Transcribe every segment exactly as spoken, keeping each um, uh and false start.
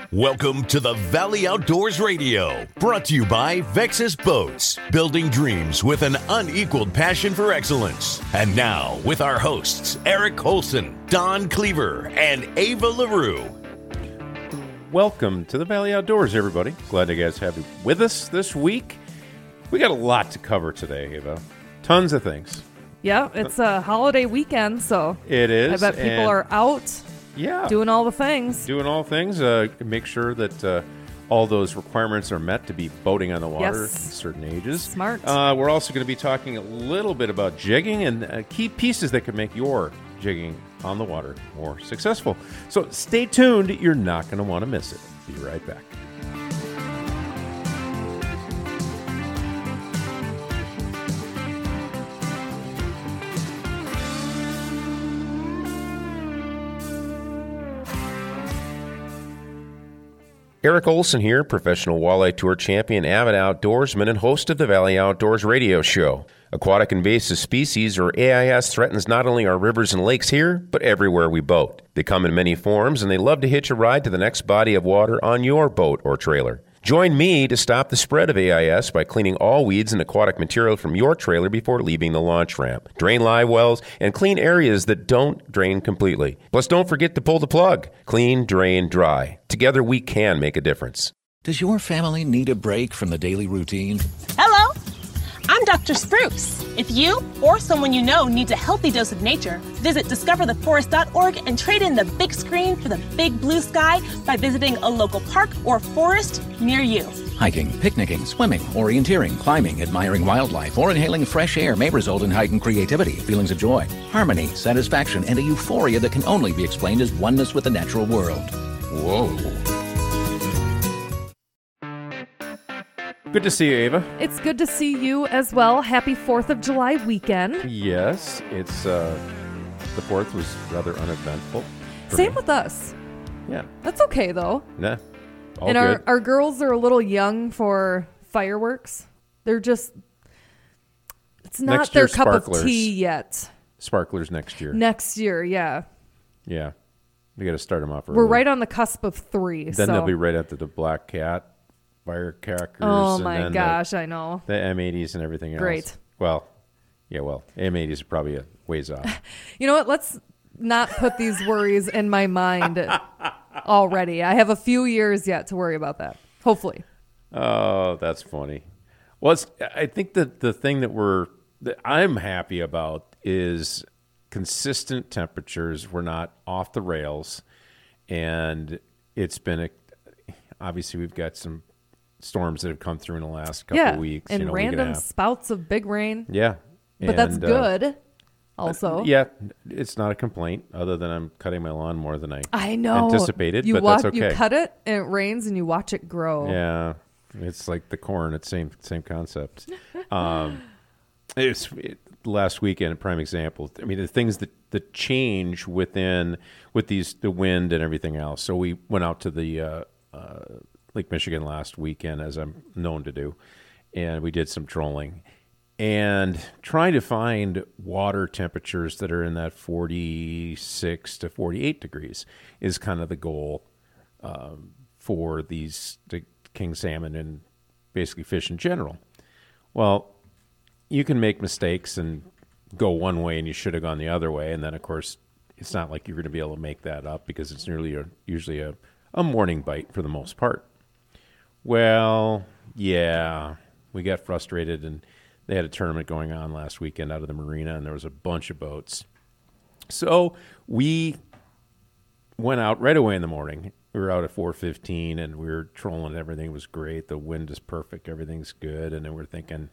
Welcome to the Valley Outdoors Radio, brought to you by Vexus Boats, building dreams with an unequaled passion for excellence. And now, with our hosts, Eric Olson, Don Cleaver, and Ava LaRue. Welcome to the Valley Outdoors, everybody. Glad you guys have you with us this week. We got a lot to cover today, Ava. Tons of things. Yeah, it's a holiday weekend, so it is. I bet people are out. Yeah, doing all the things. Doing all things. Uh, make sure that uh, all those requirements are met to be boating on the water yes. at certain ages. Smart. Uh, we're also going to be talking a little bit about jigging and uh, key pieces that can make your jigging on the water more successful. So stay tuned. You're not going to want to miss it. Be right back. Eric Olson here, professional walleye tour champion, avid outdoorsman, and host of the Valley Outdoors Radio Show. Aquatic invasive species, or A I S, threatens not only our rivers and lakes here, but everywhere we boat. They come in many forms, and they love to hitch a ride to the next body of water on your boat or trailer. Join me to stop the spread of A I S by cleaning all weeds and aquatic material from your trailer before leaving the launch ramp. Drain live wells and clean areas that don't drain completely. Plus, don't forget to pull the plug. Clean, drain, dry. Together, we can make a difference. Does your family need a break from the daily routine? Hello, I'm Doctor Spruce. If you or someone you know needs a healthy dose of nature, visit discover the forest dot org and trade in the big screen for the big blue sky by visiting a local park or forest near you. Hiking, picnicking, swimming, orienteering, climbing, admiring wildlife, or inhaling fresh air may result in heightened creativity, feelings of joy, harmony, satisfaction, and a euphoria that can only be explained as oneness with the natural world. Whoa. Good to see you, Ava. It's good to see you as well. Happy fourth of July weekend. Yes, it's uh, the fourth was rather uneventful. Same me. with us. Yeah. That's okay, though. Nah, all and good. our, our girls are a little young for fireworks. They're just, it's not Next their year, cup sparklers. of tea yet. Sparklers next year. Next year, yeah. Yeah. We got to start them off early. We're right on the cusp of three. Then so. they'll be right after the Black Cat, firecrackers. Oh, and my then gosh, the, I know. The M eighties and everything else. Great. Well, yeah, well, M eighties are probably a ways off. You know what? Let's not put these worries in my mind already. I have a few years yet to worry about that. Hopefully. Oh, that's funny. Well, it's, I think that the thing that we're that I'm happy about is consistent temperatures. We're not off the rails, and it's been a, obviously we've got some storms that have come through in the last couple yeah, of weeks. and you know, random week and spouts of big rain. Yeah. But and, that's uh, good also. Yeah, it's not a complaint other than I'm cutting my lawn more than I, I know. anticipated, you but watch, that's okay. You cut it and it rains and you watch it grow. Yeah, it's like the corn. It's same same concept. um, it's it, last weekend, a prime example. I mean, the things that, that change within with these the wind and everything else. So we went out to the uh, uh, Lake Michigan last weekend, as I'm known to do, and we did some trolling and trying to find water temperatures that are in that forty-six to forty-eight degrees is kind of the goal um, for these the king salmon and basically fish in general. Well, you can make mistakes and go one way and you should have gone the other way. And then, of course, it's not like you're going to be able to make that up because it's nearly a, usually a, a morning bite for the most part. Well, yeah, we got frustrated, and they had a tournament going on last weekend out of the marina, and there was a bunch of boats. So we went out right away in the morning. We were out at four fifteen, and we were trolling. Everything was great. The wind is perfect. Everything's good. And then we're thinking,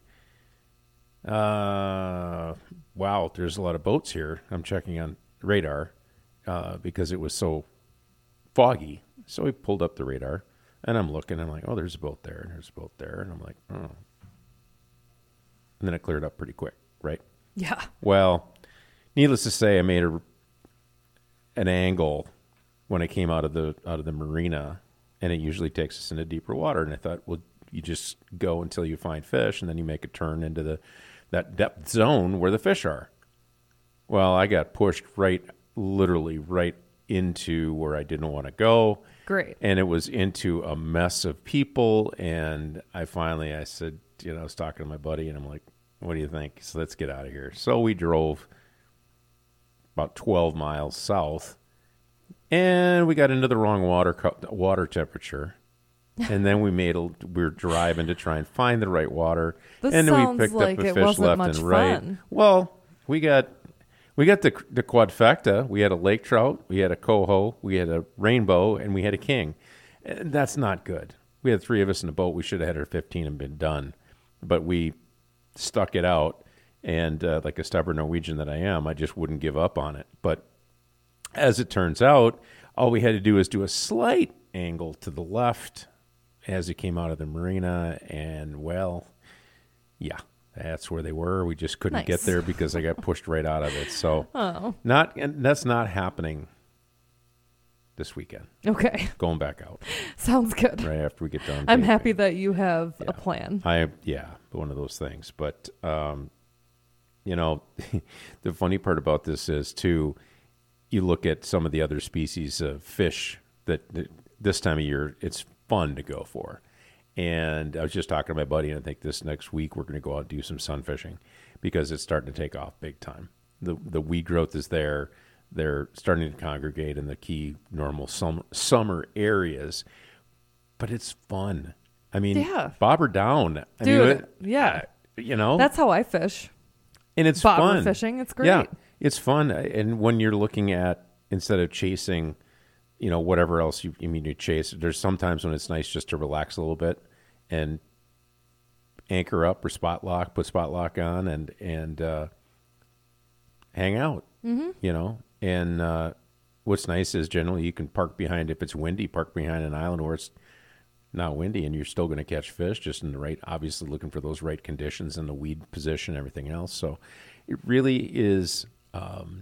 uh, wow, there's a lot of boats here. I'm checking on radar uh, because it was so foggy. So we pulled up the radar, and I'm looking. I'm like, oh, there's a boat there, and there's a boat there. And I'm like, oh. And then it cleared up pretty quick, right? Yeah. Well, needless to say, I made a, an angle when I came out of the out of the marina, and it usually takes us into deeper water. And I thought, well, you just go until you find fish, and then you make a turn into the that depth zone where the fish are. Well, I got pushed right, literally right into where I didn't want to go, Great. And it was into a mess of people. And I finally, I said, you know, I was talking to my buddy, and I'm like, what do you think? So let's get out of here. So we drove about twelve miles south, and we got into the wrong water co- water temperature. And then we made a, we were driving to try and find the right water. This and then sounds we picked like up a it fish wasn't left much and right. fun. Well, we got we got the the quadfecta. We had a lake trout, we had a coho, we had a rainbow, and we had a king. And that's not good. We had three of us in the boat. We should have had our fifteen and been done. But we stuck it out, and uh, like a stubborn Norwegian that I am, I just wouldn't give up on it. But as it turns out, all we had to do was do a slight angle to the left as it came out of the marina, and, well, yeah, that's where they were. We just couldn't Nice. get there because I got pushed right out of it. So Oh. not, and that's not happening this weekend. Okay. Going back out Sounds good. right after we get done. I'm taping. happy that you have Yeah. a plan. I yeah, one of those things. But um, you know, the funny part about this is too, you look at some of the other species of fish that, that this time of year it's fun to go for. And I was just talking to my buddy, and I think this next week we're going to go out and do some sun fishing because it's starting to take off big time. The the weed growth is there. They're starting to congregate in the key normal summer, summer areas, but it's fun. I mean, Yeah. bobber down. I Dude, mean, it- yeah. you know, That's how I fish. and it's bobber fun. fishing, it's great. Yeah, it's fun. And when you're looking at, instead of chasing, you know, whatever else you, you mean you chase, there's sometimes when it's nice just to relax a little bit and anchor up or spot lock, put spot lock on, and and uh, hang out. Mm-hmm. You know, and uh, what's nice is generally you can park behind, if it's windy, park behind an island where it's not windy, and you're still going to catch fish, just in the right, obviously looking for those right conditions and the weed position, everything else. So it really is um,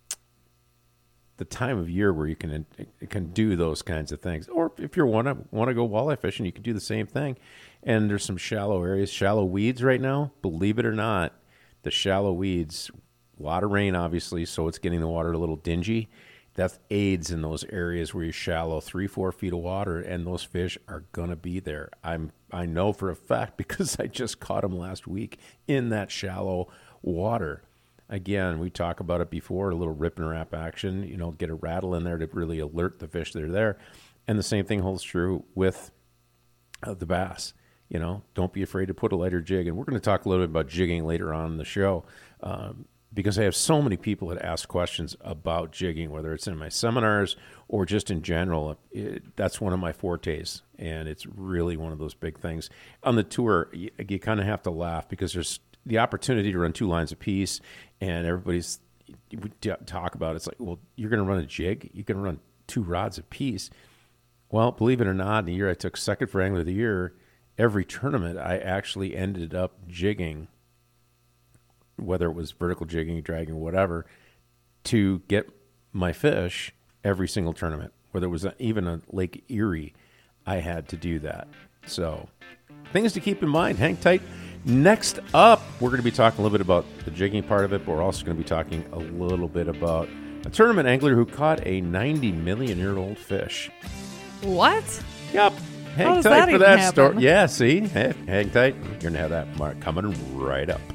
the time of year where you can can do those kinds of things. Or if you want to want to go walleye fishing, you can do the same thing. And there's some shallow areas, shallow weeds right now. Believe it or not, the shallow weeds, a lot of rain, obviously, so it's getting the water a little dingy. That aids in those areas where you're shallow, three, four feet of water, and those fish are gonna be there. I'm I know for a fact because I just caught them last week in that shallow water. Again, we talk about it before, a little rip and wrap action. You know, get a rattle in there to really alert the fish that are there, and the same thing holds true with uh, the bass. You know, don't be afraid to put a lighter jig, and we're going to talk a little bit about jigging later on in the show. Um, Because I have so many people that ask questions about jigging, whether it's in my seminars or just in general. It, that's one of my fortes, and it's really one of those big things. On the tour, you, you kind of have to laugh because there's the opportunity to run two lines apiece, and everybody's we talk about it. It's like, well, you're going to run a jig? You can run two rods apiece. Well, believe it or not, in the year I took second for Angler of the Year, every tournament I actually ended up jigging, whether it was vertical jigging, dragging, whatever, to get my fish every single tournament. Whether it was a, even a Lake Erie, I had to do that. So, things to keep in mind. Hang tight. Next up, we're going to be talking a little bit about the jigging part of it, but we're also going to be talking a little bit about a tournament angler who caught a ninety million year old fish. What? Yep. Hang How does tight that for even that happen? story. Yeah, see? Hey, hang tight. You're going to have that mark coming right up.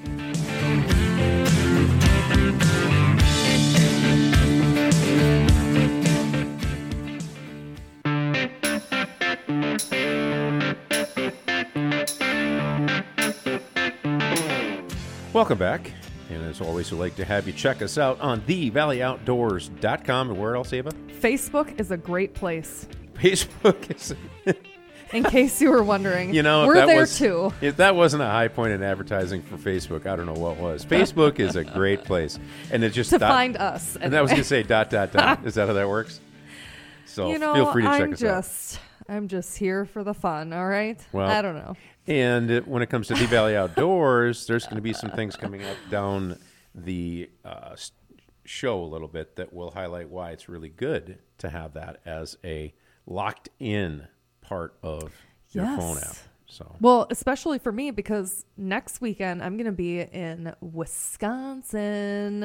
Welcome back. And as always, we'd like to have you check us out on the valley outdoors dot com. And where else, Ava? Facebook is a great place. Facebook is... In case you were wondering, You know, if we're that there was, too. If that wasn't a high point in advertising for Facebook, I don't know what was. Facebook is a great place, and it just To dot- find us. And I was anyway. going to say dot dot dot. Is that how that works? So You know, feel free to check I'm us out. just, I'm just here for the fun. All right. Well, I don't know. And it- when it comes to the Valley Outdoors, there's going to be some things coming up down the uh, s- show a little bit that will highlight why it's really good to have that as a locked in part of your Yes. phone app. So Well, especially for me because next weekend I'm going to be in Wisconsin.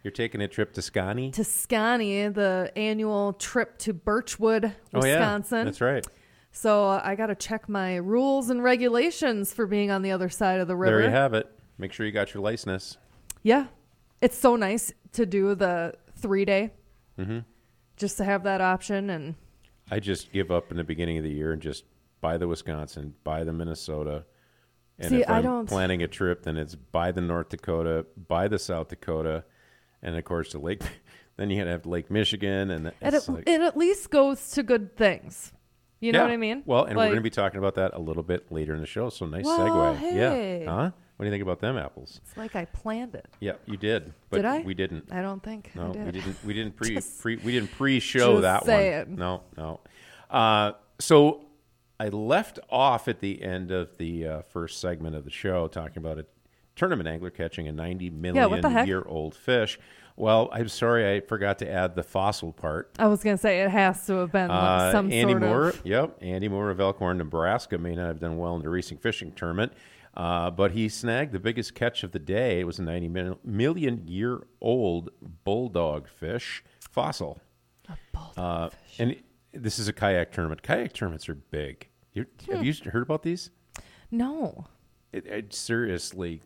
You're taking a trip to Scotty? to Scotty, the annual trip to Birchwood, Wisconsin. Oh, yeah. That's right. So uh, I got to check my rules and regulations for being on the other side of the river. There you have it. Make sure you got your license. Yeah. It's so nice to do the three day Mm-hmm. just to have that option. And I just give up in the beginning of the year and just buy the Wisconsin, buy the Minnesota. And See, if I I'm don't- planning a trip, then it's buy the North Dakota, buy the South Dakota, and of course the Lake. Then you have Lake Michigan, and it, it's it, like, it at least goes to good things. You know Yeah. what I mean? Well, and we're Like- going to be talking about that a little bit later in the show. So nice Well, segue. hey. Yeah. Huh? What do you think about them apples? It's like I planned it. Yeah, you did. But Did I? We didn't. I don't think I No, did. we didn't. We didn't pre, Just- pre we didn't pre-show just that saying. one. No, no. Uh, so I left off at the end of the uh, first segment of the show talking about a tournament angler catching a ninety Yeah, what the million heck? year old fish. Well, I'm sorry, I forgot to add the fossil part. I was going to say it has to have been like Uh, some Andy sort Moore, of. yep, Andy Moore of Elkhorn, Nebraska may not have done well in the recent fishing tournament, uh, but he snagged the biggest catch of the day. It was a ninety million year old bulldog fish fossil. A bulldog Uh, fish. and this is a kayak tournament. Kayak tournaments are big. You, have Hmm. you heard about these? No. It, it seriously,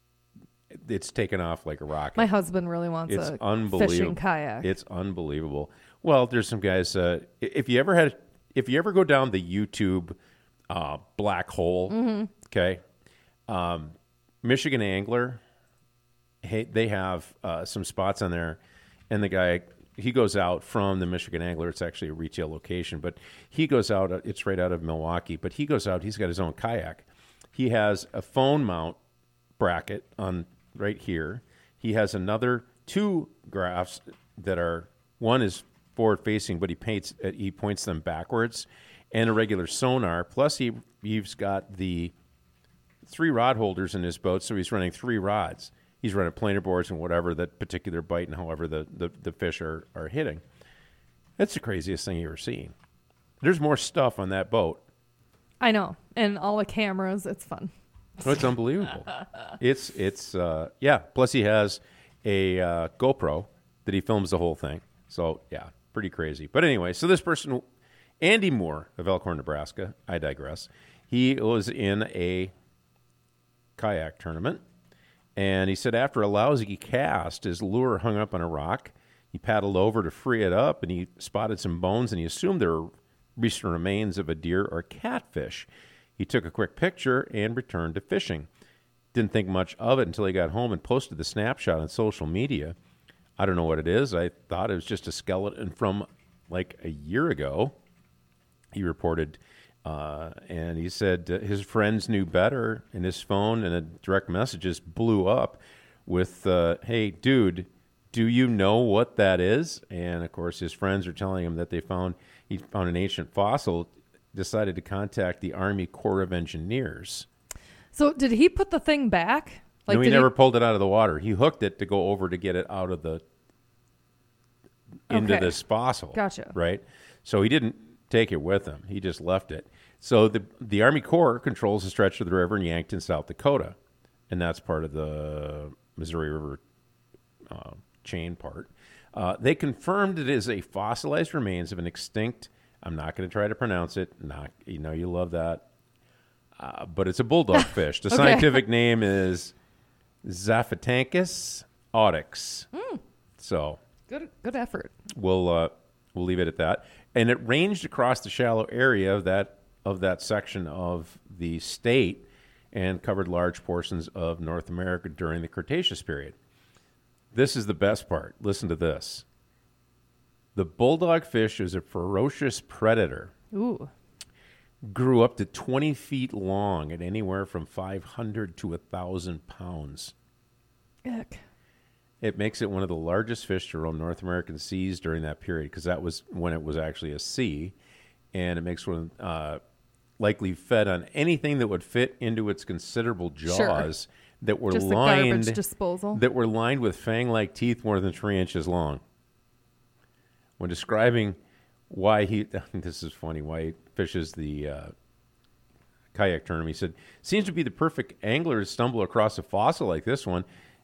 it's taken off like a rocket. My husband really wants It's a unbelievable. fishing kayak. It's unbelievable. Well, there's some guys. Uh, i- if you ever had, if you ever go down the YouTube uh, black hole, Mm-hmm. okay, um, Michigan Angler, hey, they have uh, some spots on there, and the guy he goes out from the Michigan Angler. It's actually a retail location, but he goes out. uh, It's right out of Milwaukee, but he goes out. He's got his own kayak. He has a phone mount bracket on right here. He has another two graphs that are one is forward facing, but he paints uh, he points them backwards, and a regular sonar. Plus, he he's got the three rod holders in his boat, so he's running three rods. He's running planer boards and whatever that particular bite and however the, the, the fish are, are hitting. That's the craziest thing you've ever seen. There's more stuff on that boat. I know. And all the cameras. It's fun. Oh, it's unbelievable. It's it's uh, yeah. Plus he has a uh, GoPro that he films the whole thing. So yeah, pretty crazy. But anyway, so this person, Andy Moore of Elkhorn, Nebraska. I digress. He was in a kayak tournament, and he said after a lousy cast, his lure hung up on a rock. He paddled over to free it up, and he spotted some bones, and he assumed they were recent remains of a deer or catfish. He took a quick picture and returned to fishing. Didn't think much of it until he got home and posted the snapshot on social media. I don't know what it is. I thought it was just a skeleton from like a year ago. He reported, uh, and he said uh, his friends knew better, and his phone and a direct messages blew up with, uh, hey, dude, do you know what that is? And, of course, his friends are telling him that they found he found an ancient fossil, decided to contact the Army Corps of Engineers. So did he put the thing back? no, he did never pulled it out of the water. He hooked it to go over to get it out of the into Okay. this fossil. Gotcha. Right? So he didn't take it with him. He just left it. So the the Army Corps controls a stretch of the river in Yankton, South Dakota, and that's part of the Missouri River uh, chain part. Uh, they confirmed it is a fossilized remains of an extinct. I'm not going to try to pronounce it. Not, you know, you love that. Uh, but it's a bulldog fish. The Okay. scientific name is Zaphatanchus audex. So Good good effort. we'll uh, we'll leave it at that. And it ranged across the shallow area of that of that section of the state and covered large portions of North America during the Cretaceous period. This is the best part. Listen to this. The bulldog fish is a ferocious predator. Ooh. Grew up to twenty feet long and anywhere from five hundred to one thousand pounds. Ick. It makes it one of the largest fish to roam North American seas during that period because that was when it was actually a sea. And it makes one uh, likely fed on anything that would fit into its considerable jaws that were Just the lined garbage disposal. that were lined with fang-like teeth more than three inches long. When describing why he, this is funny, why he fishes the uh, kayak tournament, he said, seems to be the perfect angler to stumble across a fossil like this one.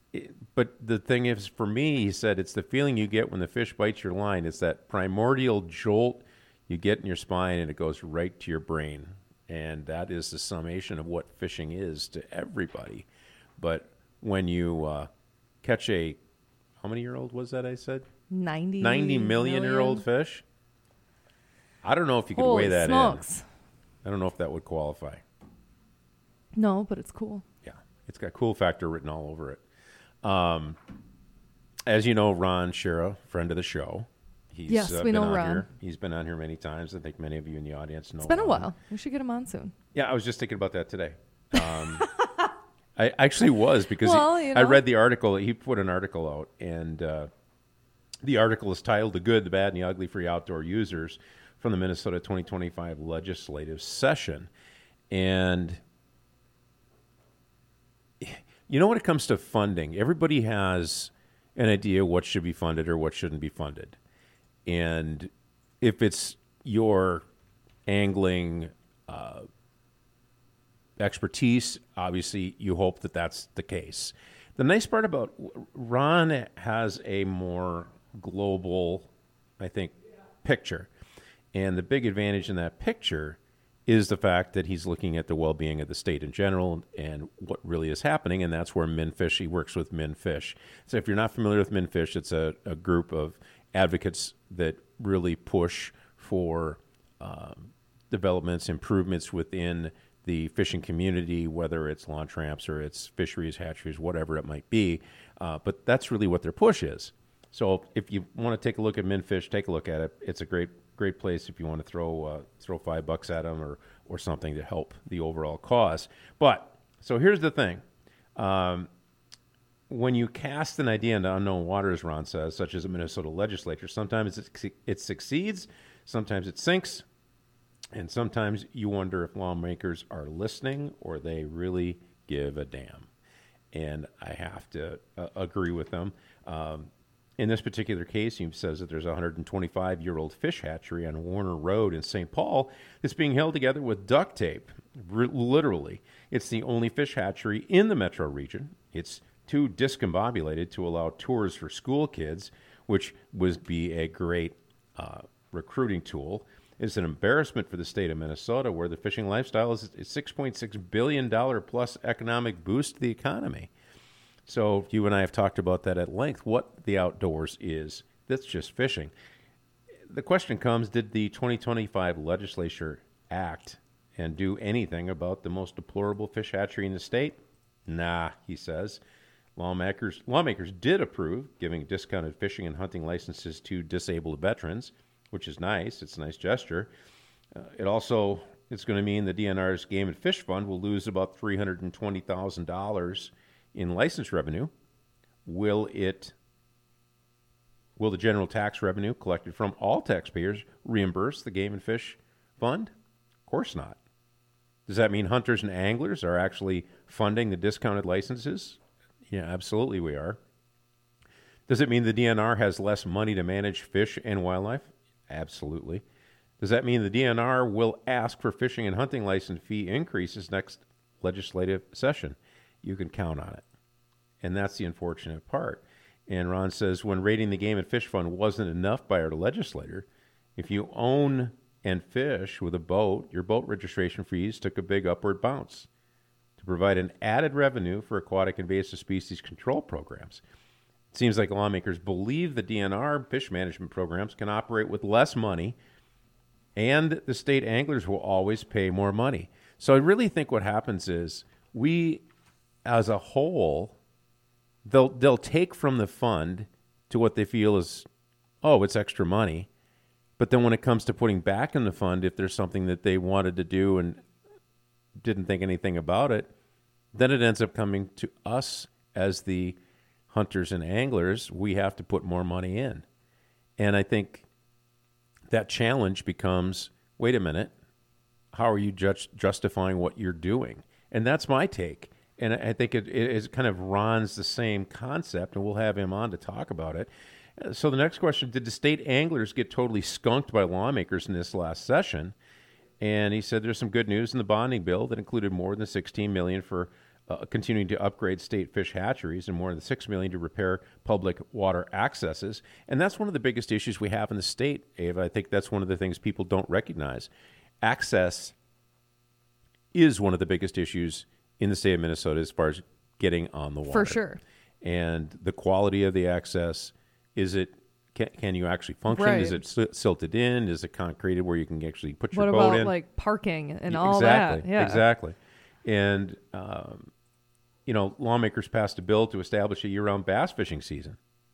it, but the thing is, for me, he said, it's the feeling you get when the fish bites your line. It's that primordial jolt you get in your spine, and it goes right to your brain. And that is the summation of what fishing is to everybody. But when you uh, catch a, how many year old was that I said? ninety, ninety million year old fish? I don't know if you could Holy weigh that smokes. in. I don't know if that would qualify. No, but it's cool. Yeah, it's got cool factor written all over it. Um, as you know, Ron Shira, friend of the show. He's, Yes, uh, we been know on Ron. Here. He's been on here many times. I think many of you in the audience know It's been a Ron. while. We should get him on soon. Yeah, I was just thinking about that today. Um, I actually was because Well, he, you I know. read the article. He put an article out, and uh, the article is titled "The Good, the Bad, and the Ugly for Outdoor Users" from the Minnesota twenty twenty-five legislative session. And you know, when it comes to funding, everybody has an idea what should be funded or what shouldn't be funded. And if it's your angling uh, expertise, obviously you hope that that's the case. The nice part about Ron has a more global, I think, picture. And the big advantage in that picture is the fact that he's looking at the well-being of the state in general and what really is happening, and that's where MinFish, he works with MinFish. So if you're not familiar with MinFish, it's a, a group of advocates that really push for um, developments, improvements within the fishing community, whether it's launch ramps or it's fisheries, hatcheries, whatever it might be. Uh, but that's really what their push is. So if you want to take a look at MinFish, take a look at it. It's a great great place if you want to throw uh, throw five bucks at them or, or something to help the overall cause. But, so here's the thing. Um, when you cast an idea into unknown waters, Ron says, such as a Minnesota legislature, sometimes it, it succeeds, sometimes it sinks, and sometimes you wonder if lawmakers are listening or they really give a damn. And I have to uh, agree with them. Um, in this particular case, he says that there's a one hundred twenty-five-year-old fish hatchery on Warner Road in Saint Paul that's being held together with duct tape, R- literally. It's the only fish hatchery in the metro region. It's too discombobulated to allow tours for school kids, which would be a great uh, recruiting tool. It's an embarrassment for the state of Minnesota, where the fishing lifestyle is a six point six billion dollars plus economic boost to the economy. So you and I have talked about that at length, what the outdoors is. That's just fishing. The question comes, did the twenty twenty-five legislature act and do anything about the most deplorable fish hatchery in the state? Nah, he says. Lawmakers, lawmakers did approve giving discounted fishing and hunting licenses to disabled veterans, which is nice. It's a nice gesture. Uh, it also, it's going to mean the D N R's Game and Fish Fund will lose about three hundred twenty thousand dollars in license revenue. Will it, will the general tax revenue collected from all taxpayers reimburse the Game and Fish Fund? Of course not. Does that mean hunters and anglers are actually funding the discounted licenses? Yeah, absolutely we are. Does it mean the D N R has less money to manage fish and wildlife? Absolutely. Does that mean the D N R will ask for fishing and hunting license fee increases next legislative session? You can count on it. And that's the unfortunate part. And Ron says when raiding the Game and Fish Fund wasn't enough by our legislator, if you own and fish with a boat, your boat registration fees took a big upward bounce to provide an added revenue for aquatic invasive species control programs. It seems like lawmakers believe the D N R fish management programs can operate with less money, and the state anglers will always pay more money. So I really think what happens is we, as a whole, they'll they'll take from the fund to what they feel is, oh, it's extra money. But then when it comes to putting back in the fund, if there's something that they wanted to do and didn't think anything about it, then it ends up coming to us as the hunters and anglers. We have to put more money in. And I think that challenge becomes, wait a minute, how are you just justifying what you're doing? And that's my take. And I think it, it, it kind of runs the same concept, and we'll have him on to talk about it. So the next question, did the state anglers get totally skunked by lawmakers in this last session? And he said there's some good news in the bonding bill that included more than sixteen million dollars for uh, continuing to upgrade state fish hatcheries and more than six million dollars to repair public water accesses. And that's one of the biggest issues we have in the state, Ava. I think that's one of the things people don't recognize. Access is one of the biggest issues in the state of Minnesota as far as getting on the water. For sure. And the quality of the access, is it, can, can you actually function? Right. Is it sil- silted in? Is it concreted where you can actually put your What boat about in? like parking and Y- all exactly, that? Yeah. Exactly. And, um, you know, lawmakers passed a bill to establish a year-round bass fishing season,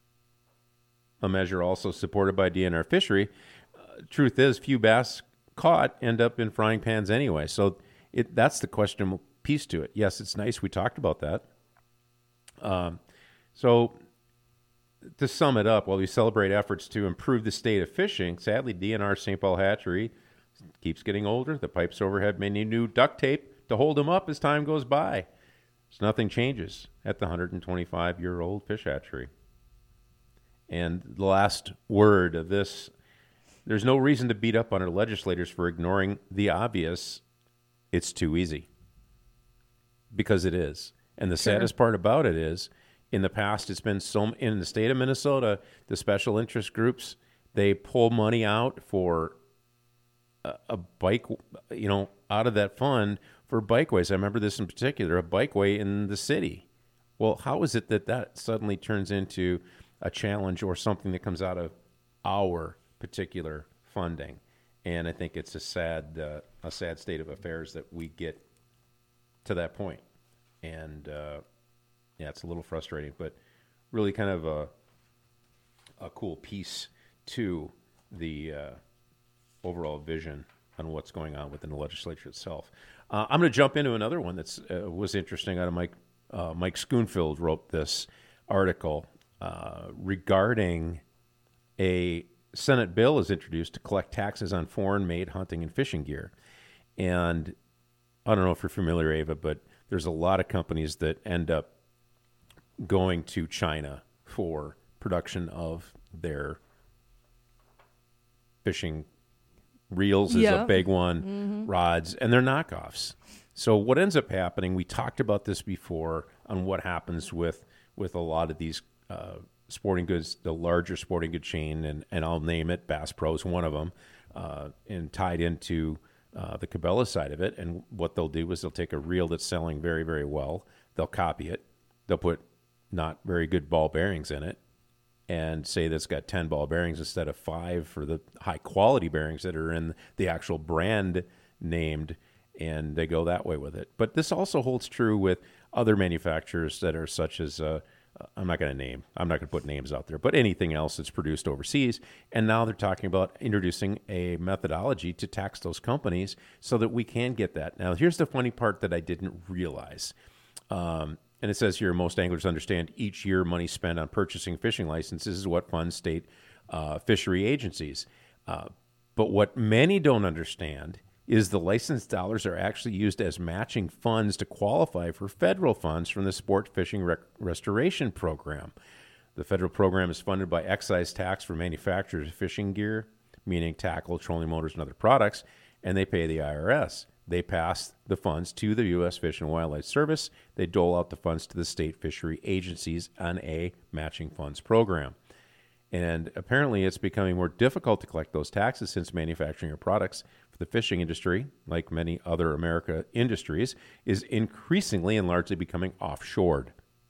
a measure also supported by D N R Fishery. Uh, truth is, few bass caught end up in frying pans anyway. So it, that's the questionable piece to it. Yes, it's nice. We talked about that. Um, so to sum it up, while we celebrate efforts to improve the state of fishing, sadly, D N R Saint Paul Hatchery keeps getting older. The pipes overhead may need new duct tape to hold them up as time goes by. So nothing changes at the one hundred twenty-five-year-old fish hatchery. And the last word of this, there's no reason to beat up on our legislators for ignoring the obvious. It's too easy. Because it is. And the Sure. saddest part about it is, in the past, it's been so, in the state of Minnesota, the special interest groups, they pull money out for a, a bike, you know, out of that fund for bikeways. I remember this in particular, a bikeway in the city. Well, how is it that that suddenly turns into a challenge or something that comes out of our particular funding? And I think it's a sad, uh, a sad state of affairs that we get to that point. And uh, yeah, it's a little frustrating, but really kind of a a cool piece to the uh, overall vision on what's going on within the legislature itself. Uh, I'm going to jump into another one that's uh, was interesting. Out of Mike uh, Mike Schoonfield wrote this article uh, regarding a Senate bill is introduced to collect taxes on foreign-made hunting and fishing gear. And I don't know if you're familiar, Ava, but there's a lot of companies that end up going to China for production of their fishing reels is Yeah. a big one, Mm-hmm. rods, and they're knockoffs. So what ends up happening, we talked about this before on what happens with, with a lot of these uh, sporting goods, the larger sporting good chain, and, and I'll name it, Bass Pro is one of them, uh, and tied into uh, the Cabela side of it. And what they'll do is they'll take a reel that's selling very, very well, they'll copy it, they'll put not very good ball bearings in it, and say that's got ten ball bearings instead of five for the high quality bearings that are in the actual brand named, and they go that way with it. But this also holds true with other manufacturers that are such as, uh, I'm not going to name, I'm not going to put names out there, but anything else that's produced overseas. And now they're talking about introducing a methodology to tax those companies so that we can get that. Now, here's the funny part that I didn't realize. Um, And it says here, most anglers understand each year money spent on purchasing fishing licenses is what funds state uh, fishery agencies. Uh, but what many don't understand is the licensed dollars are actually used as matching funds to qualify for federal funds from the Sport Fishing Rec- Restoration Program. The federal program is funded by excise tax for manufacturers of fishing gear, meaning tackle, trolling motors, and other products, and they pay the I R S. They pass the funds to the U S Fish and Wildlife Service. They dole out the funds to the state fishery agencies on a matching funds program. And apparently it's becoming more difficult to collect those taxes since manufacturing of products for the fishing industry, like many other America industries, is increasingly and largely becoming offshored.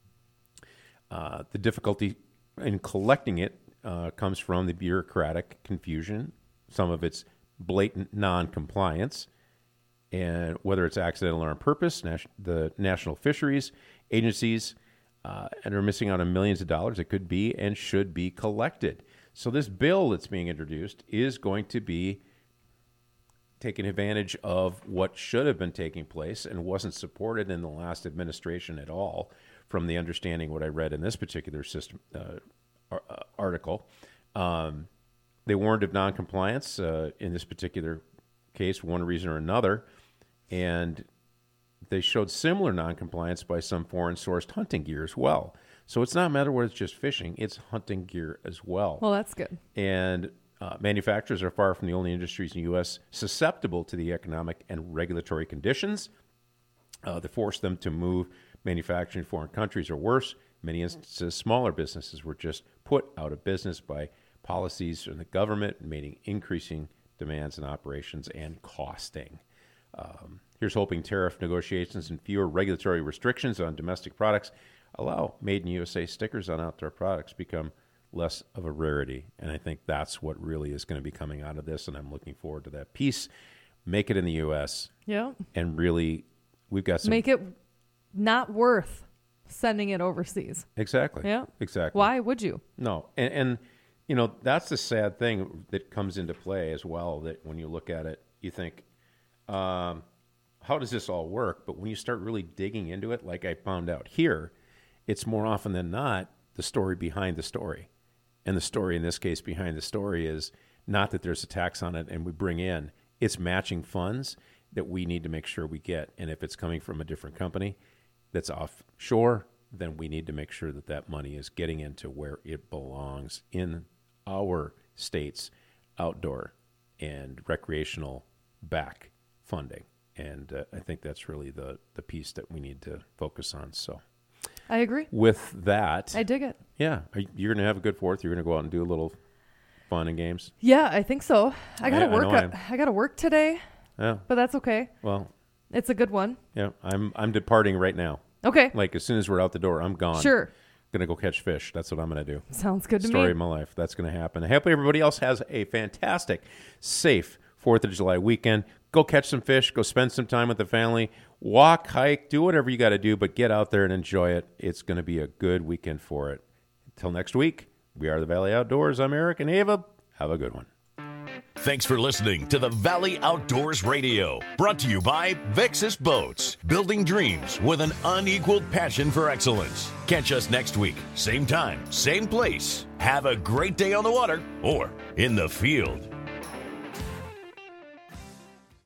Uh, the difficulty in collecting it uh, comes from the bureaucratic confusion, some of its blatant non-compliance, and whether it's accidental or on purpose, nas- the national fisheries agencies uh, and are missing out on millions of dollars that could be and should be collected. So this bill that's being introduced is going to be taking advantage of what should have been taking place and wasn't supported in the last administration at all, from the understanding what I read in this particular system uh, article. Um, they warned of noncompliance uh, in this particular case for one reason or another, and they showed similar noncompliance by some foreign-sourced hunting gear as well. So it's not a matter whether it's just fishing, it's hunting gear as well. Well, that's good. And uh, manufacturers are far from the only industries in the U S susceptible to the economic and regulatory conditions uh, that force them to move manufacturing in foreign countries, or worse, in many instances, smaller businesses were just put out of business by policies from the government, meaning increasing demands and operations and costing. Um, here's hoping tariff negotiations and fewer regulatory restrictions on domestic products allow Made in U S A stickers on outdoor products become less of a rarity. And I think that's what really is going to be coming out of this, and I'm looking forward to that piece. Make it in the U S Yeah. And really, we've got some... Make it not worth sending it overseas. Exactly. Yeah. Exactly. Why would you? No. And, and, you know, that's the sad thing that comes into play as well, that when you look at it, you think, um, how does this all work? But when you start really digging into it, like I found out here, it's more often than not the story behind the story. And the story in this case behind the story is not that there's a tax on it and we bring in, it's matching funds that we need to make sure we get. And if it's coming from a different company that's offshore, then we need to make sure that that money is getting into where it belongs in our state's outdoor and recreational back funding. And uh, I think that's really the, the piece that we need to focus on. So I agree. With that, I dig it. Yeah. Are you, you're going to have a good fourth? You're going to go out and do a little fun and games? Yeah, I think so. I got to I- I work. know a- I am. I got to work today, Yeah. but that's okay. Well, It's a good one. yeah. I'm I'm departing right now. Okay. Like as soon as we're out the door, I'm gone. Sure. Gonna go catch fish. That's what I'm gonna do. Sounds good to Story me. of my life. That's gonna happen. I hope everybody else has a fantastic, safe Fourth of July weekend. Go catch some fish. Go spend some time with the family. Walk, hike, do whatever you got to do, but get out there and enjoy it. It's gonna be a good weekend for it. Until next week, we are the Valley Outdoors. I'm Eric and Ava. Have a good one. Thanks for listening to the Valley Outdoors Radio, brought to you by Vexus Boats, building dreams with an unequaled passion for excellence. Catch us next week, same time, same place. Have a great day on the water or in the field.